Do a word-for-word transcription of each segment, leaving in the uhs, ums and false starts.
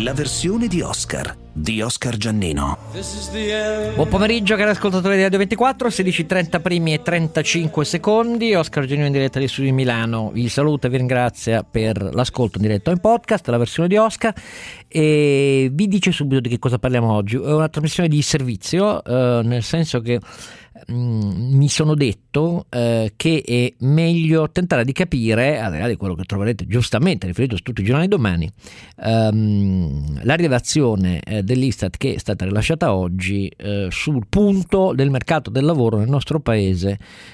la versione di Oscar di Oscar Giannino. Buon pomeriggio cari ascoltatori di Radio ventiquattro, sedici e trenta primi e trentacinque secondi. Oscar Giannino in diretta di Studio di Milano vi saluta e vi ringrazia per l'ascolto in diretta o in podcast, la versione di Oscar, e vi dice subito di che cosa parliamo oggi. È una trasmissione di servizio, eh, nel senso che mh, mi sono detto eh, che è meglio tentare di capire, al di là di quello che troverete giustamente riferito su tutti i giornali domani, ehm, la rilevazione eh, dell'Istat che è stata rilasciata oggi eh, sul punto del mercato del lavoro nel nostro paese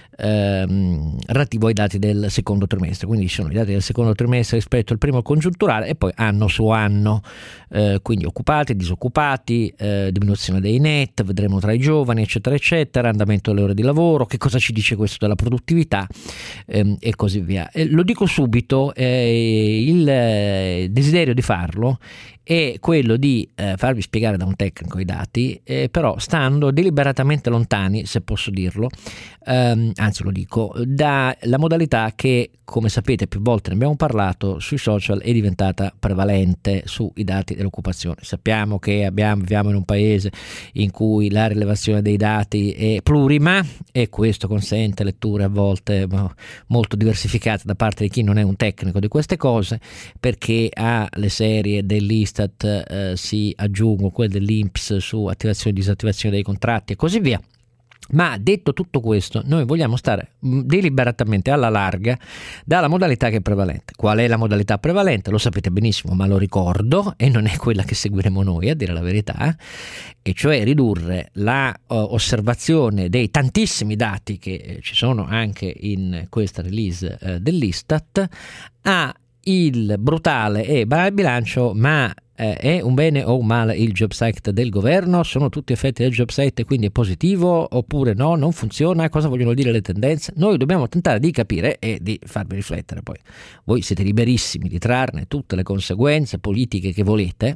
ehm, relativo ai dati del secondo trimestre. Quindi ci sono i dati del secondo trimestre rispetto al primo congiunturale e poi anno su anno, eh, quindi occupati, disoccupati, eh, diminuzione dei net, vedremo tra i giovani eccetera eccetera, andamento delle ore di lavoro, che cosa ci dice questo della produttività ehm, e così via. E lo dico subito, eh, il eh, desiderio di farlo è quello di eh, farvi spiegare da un tecnico i dati, eh, però stando deliberatamente lontani, se posso dirlo, ehm, anzi lo dico, dalla modalità che, come sapete più volte ne abbiamo parlato, sui social è diventata prevalente sui dati dell'occupazione. Sappiamo che abbiamo, viviamo in un paese in cui la rilevazione dei dati è plurima e questo consente letture a volte molto diversificate da parte di chi non è un tecnico di queste cose, perché alle serie dell'Istat eh, si aggiungono quelle dell'I N P S su attivazione e disattivazione dei contratti e così via. Ma detto tutto questo, noi vogliamo stare deliberatamente alla larga dalla modalità che è prevalente. Qual è la modalità prevalente? Lo sapete benissimo, ma lo ricordo, e non è quella che seguiremo noi, a dire la verità, e cioè ridurre la uh, osservazione dei tantissimi dati che eh, ci sono anche in questa release uh, dell'Istat a il brutale e banale bilancio: ma eh, è un bene o un male il Jobs Act del governo? Sono tutti effetti del Jobs Act e quindi è positivo oppure no? Non funziona? Cosa vogliono dire le tendenze? Noi dobbiamo tentare di capire e di farvi riflettere. Poi voi siete liberissimi di trarne tutte le conseguenze politiche che volete,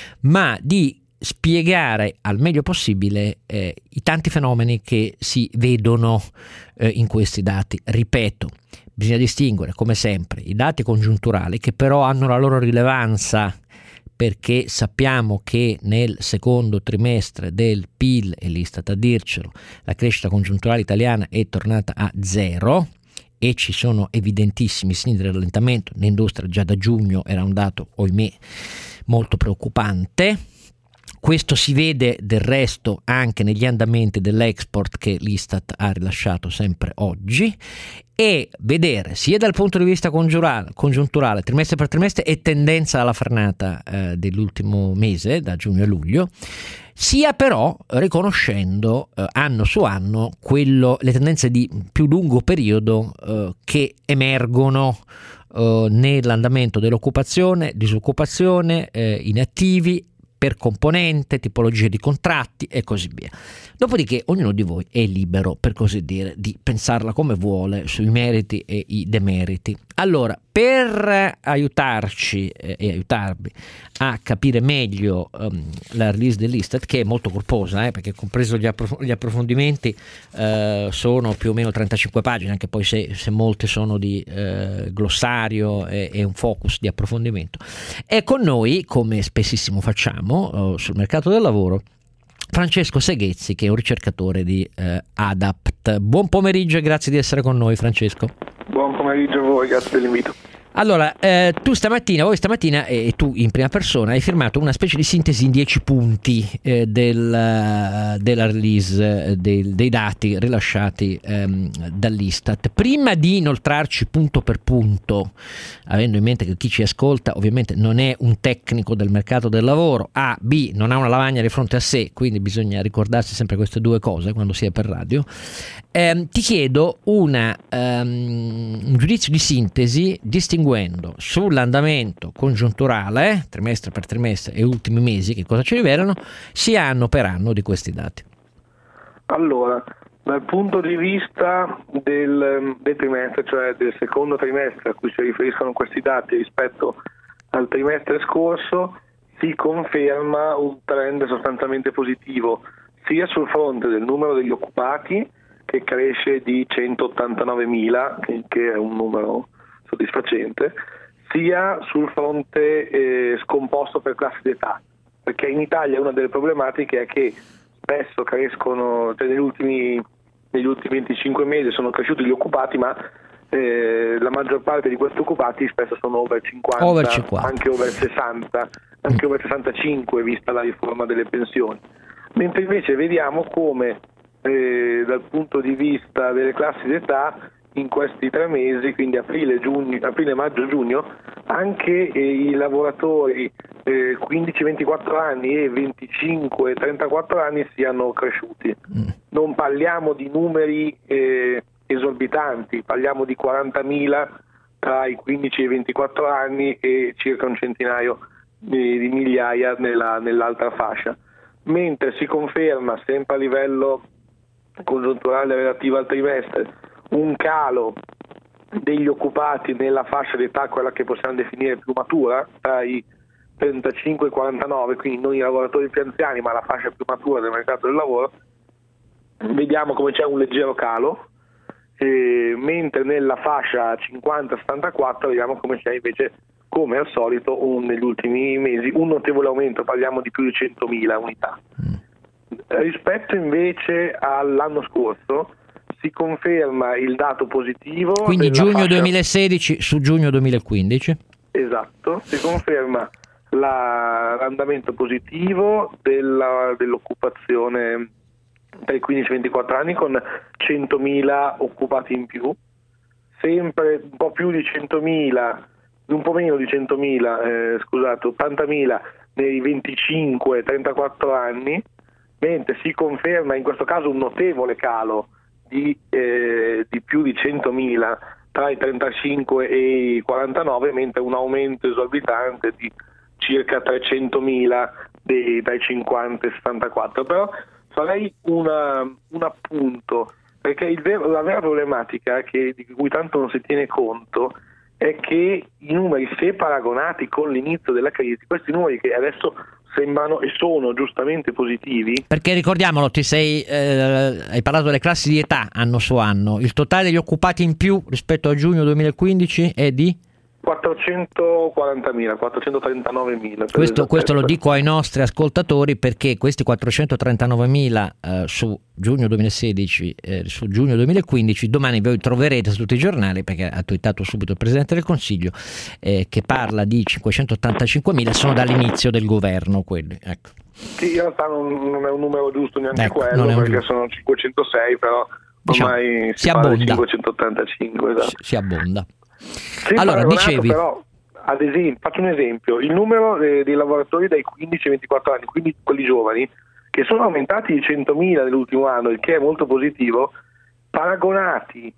ma di spiegare al meglio possibile eh, i tanti fenomeni che si vedono eh, in questi dati. Ripeto, bisogna distinguere come sempre i dati congiunturali, che però hanno la loro rilevanza perché sappiamo che nel secondo trimestre del P I L, e l'Istat a dircelo, la crescita congiunturale italiana è tornata a zero e ci sono evidentissimi segni di rallentamento. L'industria già da giugno era un dato, ohimè, molto preoccupante. Questo si vede del resto anche negli andamenti dell'export che l'Istat ha rilasciato sempre oggi, e vedere sia dal punto di vista congiunturale, congiunturale trimestre per trimestre e tendenza alla frenata eh, dell'ultimo mese, da giugno a luglio, sia però riconoscendo eh, anno su anno quello, le tendenze di più lungo periodo eh, che emergono eh, nell'andamento dell'occupazione, disoccupazione, eh, inattivi per componente, tipologie di contratti e così via. Dopodiché ognuno di voi è libero, per così dire, di pensarla come vuole sui meriti e i demeriti. Allora, per aiutarci eh, e aiutarvi a capire meglio um, la release dell'Istat, che è molto corposa, eh, perché compreso gli, approf- gli approfondimenti eh, sono più o meno trentacinque pagine, anche poi se, se molte sono di eh, glossario e, e un focus di approfondimento. È con noi, come spessissimo facciamo uh, sul mercato del lavoro, Francesco Seghezzi, che è un ricercatore di eh, Adapt. Buon pomeriggio e grazie di essere con noi, Francesco. Buon pomeriggio a voi, grazie dell'invito. Allora, eh, tu stamattina, voi stamattina e eh, tu in prima persona hai firmato una specie di sintesi in dieci punti eh, del, della release eh, del, dei dati rilasciati ehm, dall'Istat. Prima di inoltrarci punto per punto, avendo in mente che chi ci ascolta ovviamente non è un tecnico del mercato del lavoro, A, B, non ha una lavagna di fronte a sé, quindi bisogna ricordarsi sempre queste due cose quando si è per radio, ehm, ti chiedo una, um, un giudizio di sintesi distinguendo sull'andamento congiunturale, trimestre per trimestre e ultimi mesi, che cosa ci rivelano, sia anno per anno di questi dati. Allora, dal punto di vista del, del trimestre, cioè del secondo trimestre a cui si riferiscono questi dati rispetto al trimestre scorso, si conferma un trend sostanzialmente positivo, sia sul fronte del numero degli occupati, che cresce di centottantanovemila, che, che è un numero soddisfacente, sia sul fronte eh, scomposto per classi d'età, perché in Italia una delle problematiche è che spesso crescono, cioè negli ultimi, negli ultimi venticinque mesi sono cresciuti gli occupati, ma eh, la maggior parte di questi occupati spesso sono over cinquanta, over cinquanta. anche over sessanta, anche over sessantacinque vista la riforma delle pensioni. Mentre invece vediamo come eh, dal punto di vista delle classi d'età in questi tre mesi, quindi aprile, giugno, aprile, maggio, giugno, anche eh, i lavoratori eh, quindici ventiquattro anni e venticinque trentaquattro anni siano cresciuti. Mm. Non parliamo di numeri eh, esorbitanti, parliamo di quarantamila tra i quindici e i ventiquattro anni e circa un centinaio di, di migliaia nella, nell'altra fascia. Mentre si conferma sempre a livello congiunturale relativo al trimestre un calo degli occupati nella fascia d'età, quella che possiamo definire più matura, tra i trentacinque e i quarantanove, quindi non i lavoratori più anziani ma la fascia più matura del mercato del lavoro, vediamo come c'è un leggero calo, eh, mentre nella fascia cinquanta settantaquattro vediamo come c'è invece, come al solito, un, negli ultimi mesi un notevole aumento, parliamo di più di centomila unità. Rispetto invece all'anno scorso si conferma il dato positivo, quindi giugno fascia... duemilasedici su giugno duemilaquindici. Esatto, si conferma la, l'andamento positivo della, dell'occupazione tra i quindici e i ventiquattro anni, con centomila occupati in più, sempre un po' più di centomila, un po' meno di centomila, eh, scusate, ottantamila nei venticinque trentaquattro anni, mentre si conferma in questo caso un notevole calo di, eh, di più di centomila tra i trentacinque e i quarantanove, mentre un aumento esorbitante di circa trecentomila dei, dai cinquanta e sessantaquattro. Però farei una, un appunto, perché il vero, la vera problematica che, di cui tanto non si tiene conto è che i numeri, se paragonati con l'inizio della crisi, questi numeri che adesso sembrano e sono giustamente positivi, perché ricordiamolo, ti sei eh, hai parlato delle classi di età anno su anno, il totale degli occupati in più rispetto a giugno duemilaquindici è di quattrocentoquarantamila, quattrocentotrentanovanomila. Questo, questo lo dico ai nostri ascoltatori, perché questi quattrocentotrentanovanomila eh, su giugno duemilasedici, eh, su giugno duemilaquindici, domani voi troverete su tutti i giornali, perché ha twittato subito il Presidente del Consiglio, eh, che parla di cinquecentottantacinquemila, sono dall'inizio del governo quelli, ecco. Sì, in realtà non, non è un numero giusto neanche ecco, quello, perché giusto. Sono cinquecentosei, però ormai diciamo, si, si parla abbonda. di cinquecentottantacinque, esatto. si, si abbonda. Sì, allora dicevi, però, ad esempio, faccio un esempio, il numero dei, dei lavoratori dai quindici ai ventiquattro anni, quindi quelli giovani, che sono aumentati di centomila nell'ultimo anno, il che è molto positivo, paragonati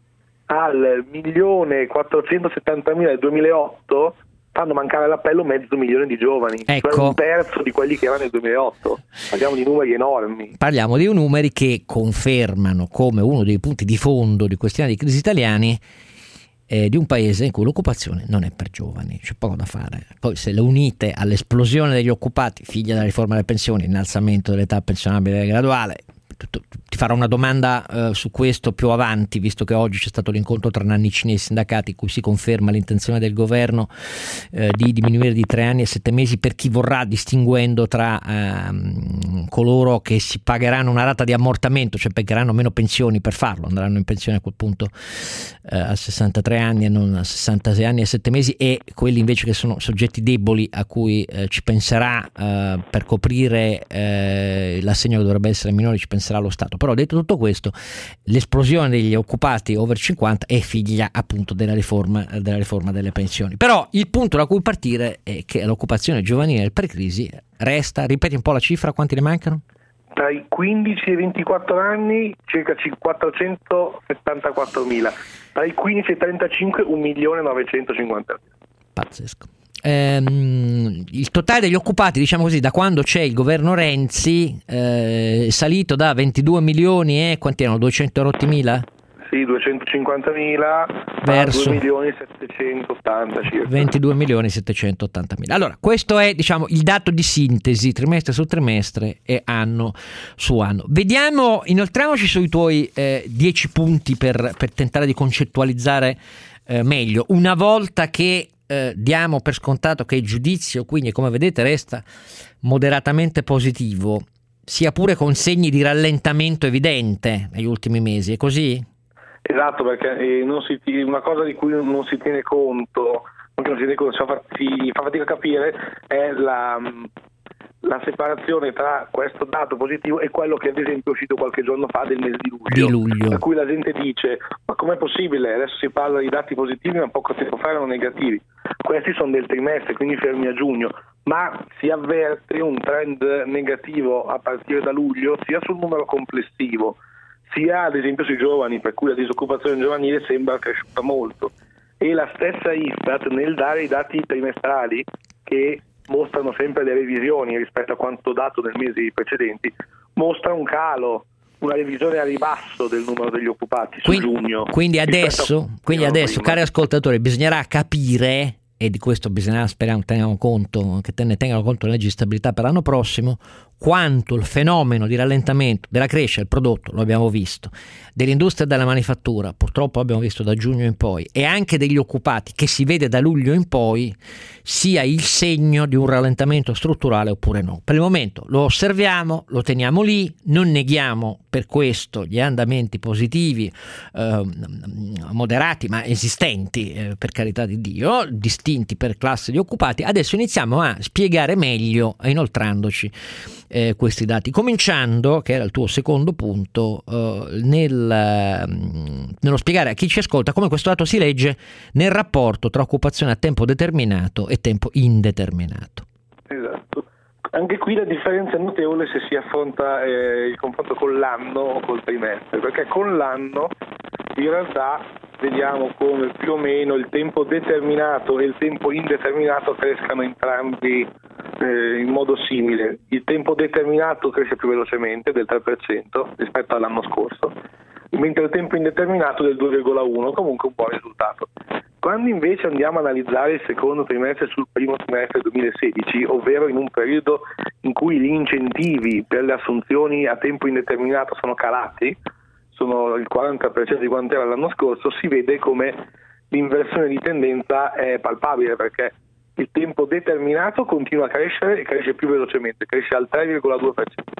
al milione quattrocentosettantamila del duemilaotto, fanno mancare all'appello mezzo milione di giovani, ecco, cioè un terzo di quelli che erano nel duemilaotto. Parliamo di numeri enormi. Parliamo di numeri che confermano come uno dei punti di fondo di questi anni di crisi italiani, eh, di un paese in cui l'occupazione non è per giovani, c'è poco da fare. Poi se le unite all'esplosione degli occupati, figlia della riforma delle pensioni, innalzamento dell'età pensionabile graduale, ti farò una domanda eh, su questo più avanti, visto che oggi c'è stato l'incontro tra Nannicini e i sindacati, in cui si conferma l'intenzione del governo eh, di diminuire di tre anni a sette mesi per chi vorrà, distinguendo tra ehm, coloro che si pagheranno una rata di ammortamento, cioè pagheranno meno pensioni per farlo, andranno in pensione a quel punto eh, a sessantatré anni e non a sessantasei anni e sette mesi, e quelli invece che sono soggetti deboli a cui eh, ci penserà eh, per coprire eh, l'assegno che dovrebbe essere minore, ci penserà lo Stato. Però detto tutto questo, l'esplosione degli occupati over cinquanta è figlia appunto della riforma, della riforma delle pensioni. Però il punto da cui partire è che l'occupazione giovanile del pre-crisi resta, ripeti un po' la cifra, quanti ne mancano? Tra i quindici e i ventiquattro anni circa quattrocentosettantaquattromila, tra i quindici e i trentacinque un milione novecentocinquantamila. Pazzesco. Ehm, il totale degli occupati, diciamo così, da quando c'è il governo Renzi eh, è salito da ventidue milioni e quanti erano? duecentorottimila? Sì, duecentocinquantamila verso due milioni settecentottanta circa. ventidue milioni settecentottantamila. Allora, questo è, diciamo, il dato di sintesi trimestre su trimestre e anno su anno. Vediamo, inoltriamoci sui tuoi eh, dieci punti per, per tentare di concettualizzare eh, meglio. Una volta che eh, diamo per scontato che il giudizio, quindi come vedete, resta moderatamente positivo, sia pure con segni di rallentamento evidente negli ultimi mesi, è così? Esatto, perché eh, non si, una cosa di cui non si tiene conto, non si tiene conto, si fa, si fa fatica a capire, è la, la separazione tra questo dato positivo e quello che ad esempio è uscito qualche giorno fa del mese di luglio, di luglio. Per cui la gente dice: ma com'è possibile? Adesso si parla di dati positivi ma poco tempo fa erano negativi. Questi sono del trimestre, quindi fermi a giugno, ma si avverte un trend negativo a partire da luglio sia sul numero complessivo sia ad esempio sui giovani, per cui la disoccupazione giovanile sembra cresciuta molto, e la stessa Istat nel dare i dati trimestrali che mostrano sempre le revisioni rispetto a quanto dato nei mesi precedenti, mostra un calo, una revisione a ribasso del numero degli occupati su quindi, giugno. Quindi adesso, quindi adesso cari ascoltatori, bisognerà capire, e di questo bisognerà, speriamo tengano conto, che te ne tengano conto le leggi di stabilità per l'anno prossimo, quanto il fenomeno di rallentamento della crescita del prodotto, lo abbiamo visto, dell'industria e della manifattura, purtroppo abbiamo visto da giugno in poi, e anche degli occupati, che si vede da luglio in poi, sia il segno di un rallentamento strutturale oppure no. Per il momento lo osserviamo, lo teniamo lì, non neghiamo per questo gli andamenti positivi, eh, moderati ma esistenti, eh, per carità di Dio, distinti per classe di occupati. Adesso iniziamo a spiegare meglio, inoltrandoci Eh, questi dati, cominciando, che era il tuo secondo punto, eh, nel, eh, nello spiegare a chi ci ascolta come questo dato si legge nel rapporto tra occupazione a tempo determinato e tempo indeterminato. Esatto. Anche qui la differenza è notevole se si affronta eh, il confronto con l'anno o col trimestre, perché con l'anno in realtà vediamo come più o meno il tempo determinato e il tempo indeterminato crescano entrambi eh, in modo simile. Il tempo determinato cresce più velocemente, del tre per cento rispetto all'anno scorso, mentre il tempo indeterminato del due virgola uno, comunque un buon risultato. Quando invece andiamo a analizzare il secondo trimestre sul primo trimestre duemilasedici, ovvero in un periodo in cui gli incentivi per le assunzioni a tempo indeterminato sono calati, sono il quaranta per cento di quanto era l'anno scorso, si vede come l'inversione di tendenza è palpabile, perché il tempo determinato continua a crescere e cresce più velocemente, cresce al tre virgola due per cento,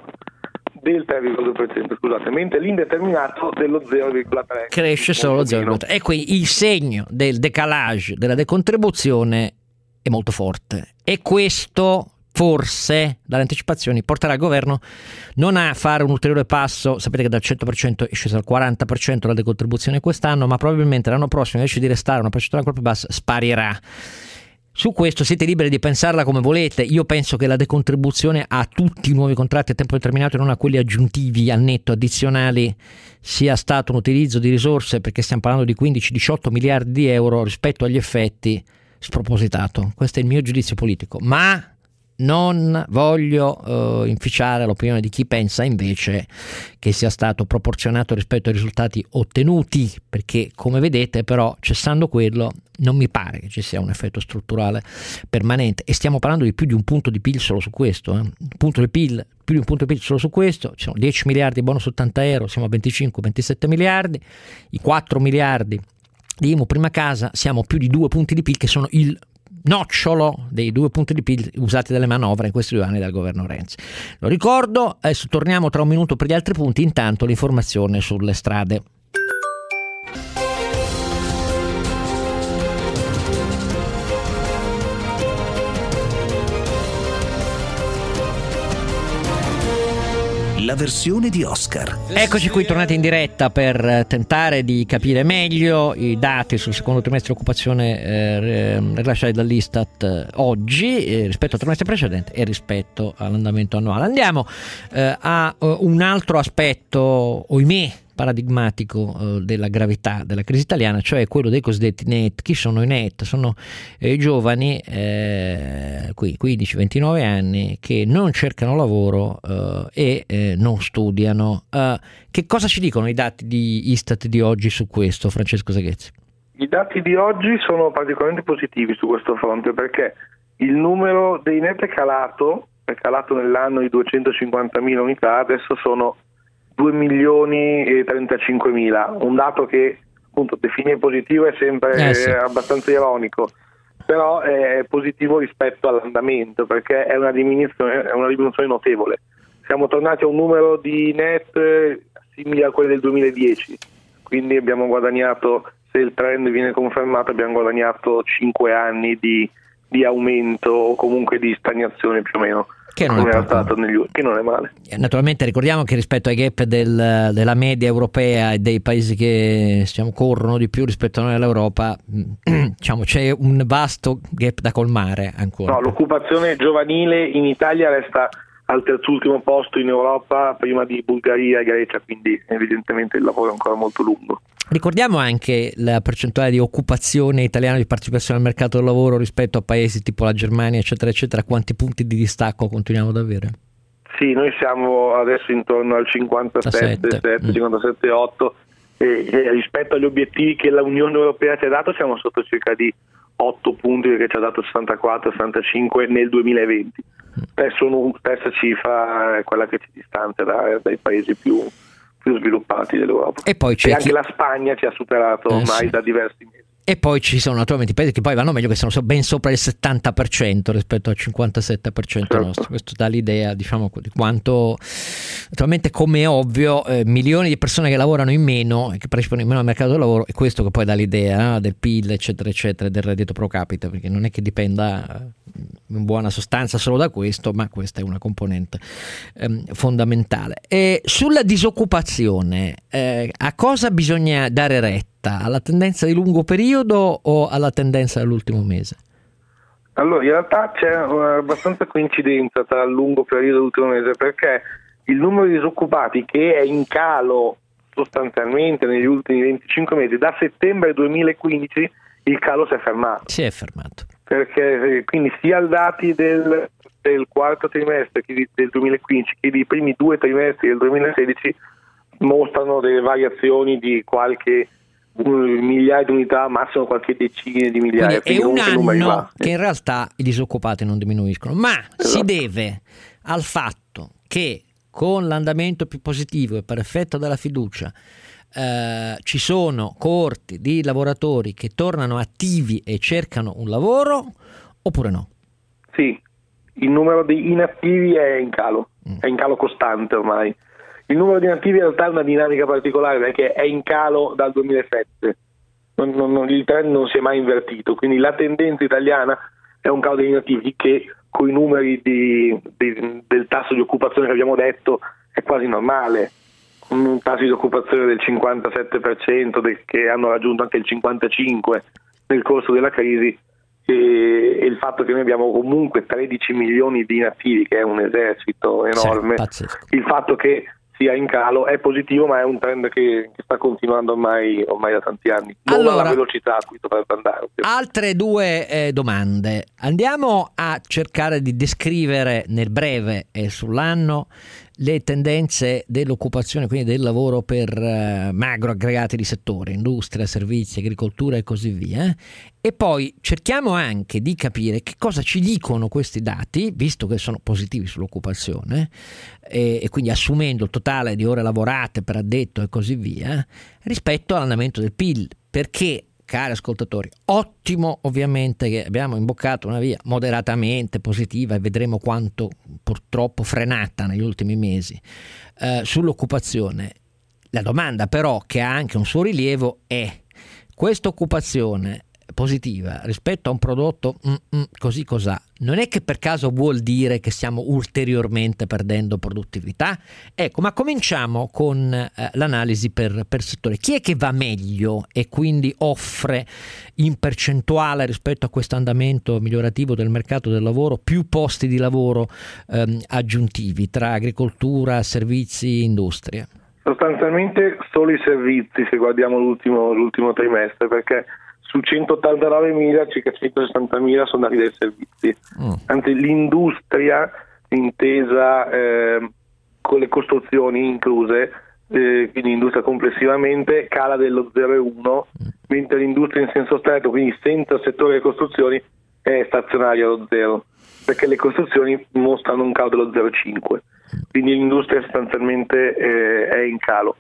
del tre virgola due per cento, scusate, mentre l'indeterminato dello zero virgola tre per cento. Cresce solo zero virgola tre. E qui il segno del decalage, della decontribuzione è molto forte, e questo forse dalle anticipazioni porterà il governo non a fare un ulteriore passo. Sapete che dal cento per cento è sceso al quaranta per cento la decontribuzione quest'anno, ma probabilmente l'anno prossimo, invece di restare una percentuale ancora più bassa, sparirà. Su questo siete liberi di pensarla come volete. Io penso che la decontribuzione a tutti i nuovi contratti a tempo determinato e non a quelli aggiuntivi al netto, addizionali, sia stato un utilizzo di risorse, perché stiamo parlando di quindici diciotto miliardi di euro rispetto agli effetti, spropositato. Questo è il mio giudizio politico, ma non voglio eh, inficiare l'opinione di chi pensa invece che sia stato proporzionato rispetto ai risultati ottenuti, perché come vedete però, cessando quello, non mi pare che ci sia un effetto strutturale permanente, e stiamo parlando di più di un punto di P I L solo su questo, eh. un punto di P I L, più di un punto di P I L solo su questo, ci sono dieci miliardi di bonus ottanta euro, siamo a venticinque ventisette miliardi, i quattro miliardi di I M U prima casa, siamo più di due punti di P I L, che sono il nocciolo dei due punti di P I L usati dalle manovre in questi due anni dal governo Renzi. Lo ricordo, adesso torniamo tra un minuto per gli altri punti, intanto l'informazione sulle strade. La versione di Oscar. Eccoci qui tornati in diretta per tentare di capire meglio i dati sul secondo trimestre di occupazione eh, rilasciati dall'Istat eh, oggi eh, rispetto al trimestre precedente e rispetto all'andamento annuale. Andiamo eh, a uh, un altro aspetto, ohimè, paradigmatico eh, della gravità della crisi italiana, cioè quello dei cosiddetti NEET. Chi sono i NEET? Sono eh, giovani eh, qui quindici ventinove anni che non cercano lavoro eh, e eh, non studiano. Eh, che cosa ci dicono i dati di Istat di oggi su questo, Francesco Saghezzi? I dati di oggi sono particolarmente positivi su questo fronte, perché il numero dei NEET è calato, è calato nell'anno di duecentocinquantamila unità, adesso sono due milioni e trentacinquemila, un dato che appunto definire positivo è sempre eh sì. abbastanza ironico, però è positivo rispetto all'andamento, perché è una diminuzione, è una diminuzione notevole. Siamo tornati a un numero di net simile a quello del duemiladieci, quindi abbiamo guadagnato, se il trend viene confermato, abbiamo guadagnato cinque anni di, di aumento o comunque di stagnazione più o meno. Che non, è stato negli, che non è male. Naturalmente ricordiamo che rispetto ai gap del, della media europea e dei paesi che diciamo, corrono di più rispetto a noi all'Europa, diciamo, c'è un vasto gap da colmare ancora. No, l'occupazione giovanile in Italia resta al terzultimo posto in Europa, prima di Bulgaria e Grecia, quindi evidentemente il lavoro è ancora molto lungo. Ricordiamo anche la percentuale di occupazione italiana, di partecipazione al mercato del lavoro rispetto a paesi tipo la Germania, eccetera, eccetera. Quanti punti di distacco continuiamo ad avere? Sì, noi siamo adesso intorno al cinquantasette, sette, cinquantasette, otto e, e rispetto agli obiettivi che l'Unione Europea ci ha dato siamo sotto circa di otto punti, perché ci ha dato sessantaquattro sessantacinque nel duemilaventi. Adesso una stessa cifra è quella che ci distanzia da, dai paesi più, più sviluppati dell'Europa. E poi c'è e anche chi... la Spagna ci ha superato eh, ormai sì. da diversi mesi. E poi ci sono naturalmente i paesi che poi vanno meglio, che sono ben sopra il settanta per cento rispetto al cinquantasette per cento certo. nostro. Questo dà l'idea, diciamo, di quanto, naturalmente, come è ovvio, eh, milioni di persone che lavorano in meno e che partecipano in meno al mercato del lavoro, e questo che poi dà l'idea eh, del P I L, eccetera, eccetera, del reddito pro capite, perché non è che dipenda eh, in buona sostanza solo da questo, ma questa è una componente ehm, fondamentale. E sulla disoccupazione, eh, a cosa bisogna dare retta? Alla tendenza di lungo periodo o alla tendenza dell'ultimo mese? Allora, in realtà c'è abbastanza coincidenza tra il lungo periodo e l'ultimo mese, perché il numero di disoccupati, che è in calo sostanzialmente negli ultimi venticinque mesi, da settembre duemilaquindici il calo si è fermato. Si è fermato. Perché quindi sia i dati del, del quarto trimestre del duemilaquindici che dei primi due trimestri del duemilasedici mostrano delle variazioni di qualche migliaia di unità, massimo qualche decine di migliaia. Quindi è un anno che in realtà i disoccupati non diminuiscono, ma esatto. si deve al fatto che con l'andamento più positivo e per effetto della fiducia eh, ci sono coorti di lavoratori che tornano attivi e cercano un lavoro, oppure no? Sì, il numero di inattivi è in calo, mm. è in calo costante ormai. Il numero di inattivi in realtà è una dinamica particolare, perché è in calo dal duemilasette, non, non, il trend non si è mai invertito, quindi la tendenza italiana è un calo degli inattivi che con i numeri di, di, del tasso di occupazione che abbiamo detto è quasi normale, con un tasso di occupazione del cinquantasette per cento del, che hanno raggiunto anche il cinquantacinque per cento nel corso della crisi, e, e il fatto che noi abbiamo comunque tredici milioni di inattivi, che è un esercito enorme, sì, il fatto che sia in calo è positivo, ma è un trend che, che sta continuando ormai, ormai da tanti anni, non allora, alla velocità a cui dovrebbe andare. Altre due eh, domande. Andiamo a cercare di descrivere nel breve e sull'anno le tendenze dell'occupazione, quindi del lavoro per eh, macro aggregati di settore, industria, servizi, agricoltura e così via. E poi cerchiamo anche di capire che cosa ci dicono questi dati, visto che sono positivi sull'occupazione, e, e quindi assumendo il totale di ore lavorate per addetto e così via, rispetto all'andamento del P I L. Perché, cari ascoltatori, ottimo ovviamente che abbiamo imboccato una via moderatamente positiva, e vedremo quanto purtroppo frenata negli ultimi mesi eh, sull'occupazione. La domanda però, che ha anche un suo rilievo, è: questa occupazione positiva rispetto a un prodotto mm, mm, così cos'ha, non è che per caso vuol dire che stiamo ulteriormente perdendo produttività? Ecco, ma cominciamo con eh, l'analisi per, per settore. Chi è che va meglio e quindi offre in percentuale rispetto a questo andamento migliorativo del mercato del lavoro più posti di lavoro ehm, aggiuntivi tra agricoltura, servizi, industria? Sostanzialmente solo i servizi, se guardiamo l'ultimo, l'ultimo trimestre, perché su centottantanovemila circa centosessantamila sono dati dai servizi. Mm. Anzi, l'industria intesa eh, con le costruzioni incluse, eh, quindi l'industria complessivamente, cala dello zero virgola uno, mm. mentre l'industria in senso stretto, quindi senza il settore delle costruzioni, è stazionaria allo zero, perché le costruzioni mostrano un calo dello zero virgola cinque, quindi l'industria sostanzialmente eh, è in calo,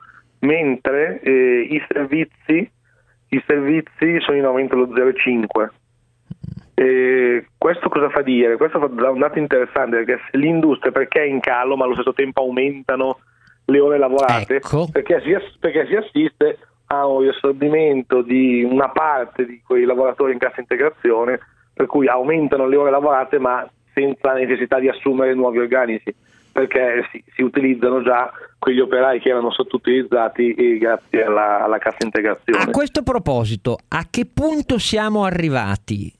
mentre eh, i servizi I servizi sono in aumento allo zero virgola cinque, Eh, questo cosa fa dire? Questo fa da un dato interessante, perché se l'industria, perché è in calo ma allo stesso tempo aumentano le ore lavorate, ecco. perché, si, perché si assiste a un riassorbimento di una parte di quei lavoratori in cassa integrazione, per cui aumentano le ore lavorate ma senza necessità di assumere nuovi organici, perché si, si utilizzano già quegli operai che erano sottoutilizzati e grazie alla, alla cassa integrazione. A questo proposito, a che punto siamo arrivati?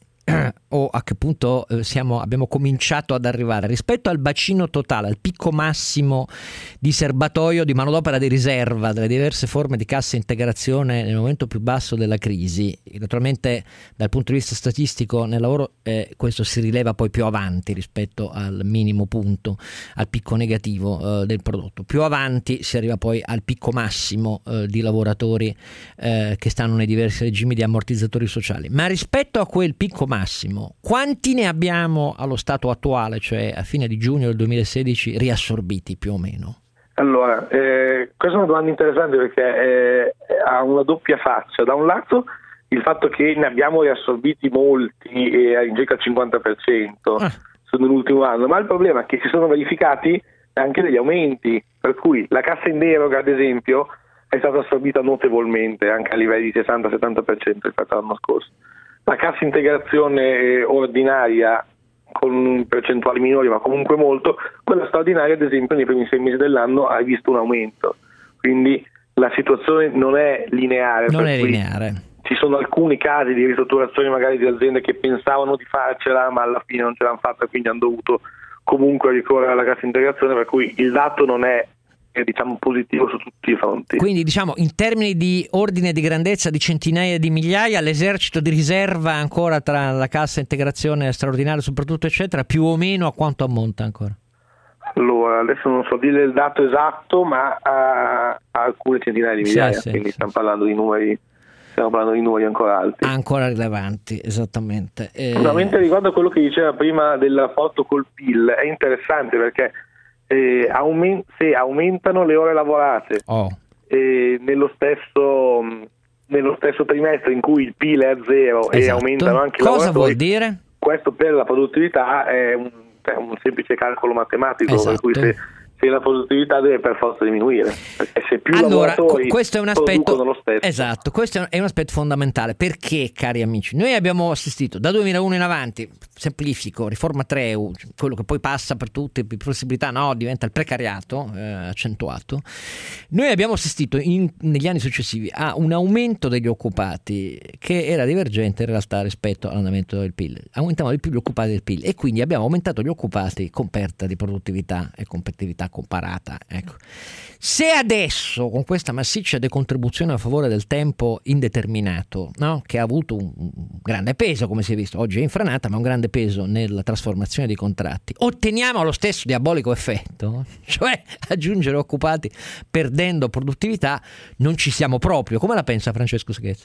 O a che punto eh, siamo, abbiamo cominciato ad arrivare rispetto al bacino totale, al picco massimo di serbatoio di manodopera di riserva delle diverse forme di cassa integrazione nel momento più basso della crisi. Naturalmente dal punto di vista statistico nel lavoro eh, questo si rileva poi più avanti rispetto al minimo punto, al picco negativo eh, del prodotto. Più avanti si arriva poi al picco massimo eh, di lavoratori eh, che stanno nei diversi regimi di ammortizzatori sociali. Ma rispetto a quel picco massimo, quanti ne abbiamo allo stato attuale, cioè a fine di giugno del duemilasedici, riassorbiti più o meno? Allora, eh, questa è una domanda interessante perché eh, ha una doppia faccia. Da un lato il fatto che ne abbiamo riassorbiti molti, eh, in circa il cinquanta per cento ah. nell'ultimo anno, ma il problema è che si sono verificati anche degli aumenti, per cui la cassa in deroga, ad esempio, è stata assorbita notevolmente, anche a livelli di sessanta settanta per cento rispetto all'anno scorso. La cassa integrazione ordinaria con percentuali minori ma comunque molto, quella straordinaria ad esempio nei primi sei mesi dell'anno ha visto un aumento, quindi la situazione non è lineare. Non per è cui lineare. Ci sono alcuni casi di ristrutturazione magari di aziende che pensavano di farcela ma alla fine non ce l'hanno fatta, quindi hanno dovuto comunque ricorrere alla cassa integrazione, per cui il dato non è è diciamo positivo su tutti i fronti. Quindi diciamo in termini di ordine di grandezza di centinaia di migliaia, l'esercito di riserva ancora tra la cassa integrazione straordinaria soprattutto eccetera, più o meno a quanto ammonta ancora? Allora adesso non so dire il dato esatto, ma a, a alcune centinaia di migliaia, sì, sì, quindi sì, stiamo sì. parlando di numeri stiamo parlando di numeri ancora alti, ancora rilevanti, esattamente. E... Sicuramente riguardo a quello che diceva prima del rapporto col P I L è interessante perché Eh, aument- se aumentano le ore lavorate oh. eh, nello stesso nello stesso trimestre in cui il P I L è a zero, esatto, e aumentano anche i cosa lavoratori, vuol dire? Questo per la produttività è un, è un semplice calcolo matematico, esatto. Per cui se, se la produttività deve per forza diminuire, perché se più allora, lavoratori questo è un aspetto, producono lo stesso. Esatto, questo è un aspetto fondamentale, perché cari amici, noi abbiamo assistito da duemilauno in avanti, semplifico, riforma tre E U, quello che poi passa per tutte le possibilità, no, diventa il precariato eh, accentuato. Noi abbiamo assistito in, negli anni successivi a un aumento degli occupati che era divergente in realtà rispetto all'andamento del P I L. Aumentavano di più gli occupati del P I L e quindi abbiamo aumentato gli occupati con perdita di produttività e competitività comparata. Ecco. Se adesso con questa massiccia decontribuzione a favore del tempo indeterminato, no, che ha avuto un, un grande peso, come si è visto, oggi è infranata, ma un grande peso nella trasformazione dei contratti, otteniamo lo stesso diabolico effetto, cioè aggiungere occupati perdendo produttività, non ci siamo proprio. Come la pensa Francesco Sghezzi?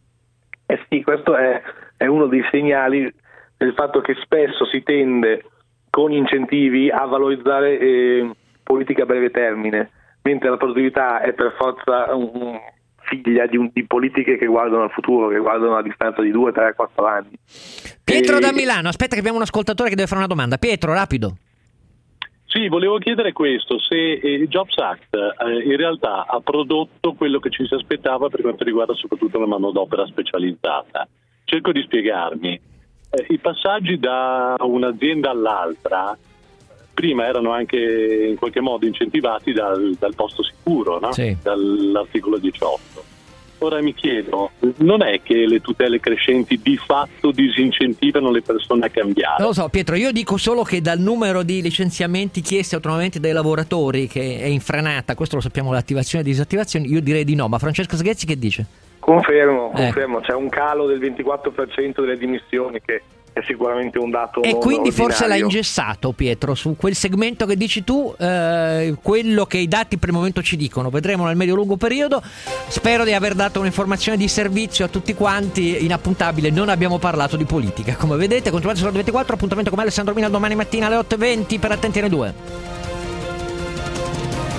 Eh sì, questo è, è uno dei segnali del fatto che spesso si tende con incentivi a valorizzare eh, politiche a breve termine, mentre la produttività è per forza un, figlia di, un, di politiche che guardano al futuro, che guardano a distanza di due, tre, quattro anni. Pietro e... da Milano, aspetta che abbiamo un ascoltatore che deve fare una domanda. Pietro, rapido. Sì, volevo chiedere questo, se il Jobs Act eh, in realtà ha prodotto quello che ci si aspettava per quanto riguarda soprattutto la manodopera specializzata. Cerco di spiegarmi. Eh, I passaggi da un'azienda all'altra prima erano anche in qualche modo incentivati dal, dal posto sicuro, no? Sì. Dall'articolo diciotto. Ora mi chiedo, non è che le tutele crescenti di fatto disincentivano le persone a cambiare? Non lo so Pietro, io dico solo che dal numero di licenziamenti chiesti autonomamente dai lavoratori che è infranata, questo lo sappiamo, l'attivazione e disattivazione, io direi di no, ma Francesco Sghezzi che dice? Confermo, Eh. confermo, c'è un calo del ventiquattro per cento delle dimissioni che è sicuramente un dato e non quindi ordinario. forse l'ha ingessato Pietro su quel segmento che dici tu, eh, quello che i dati per il momento ci dicono, vedremo nel medio-lungo periodo. Spero di aver dato un'informazione di servizio a tutti quanti, inappuntabile, non abbiamo parlato di politica, come vedete. Continuate su Radio ventiquattro, appuntamento con me Alessandro Mina domani mattina alle otto e venti per Attenti N due.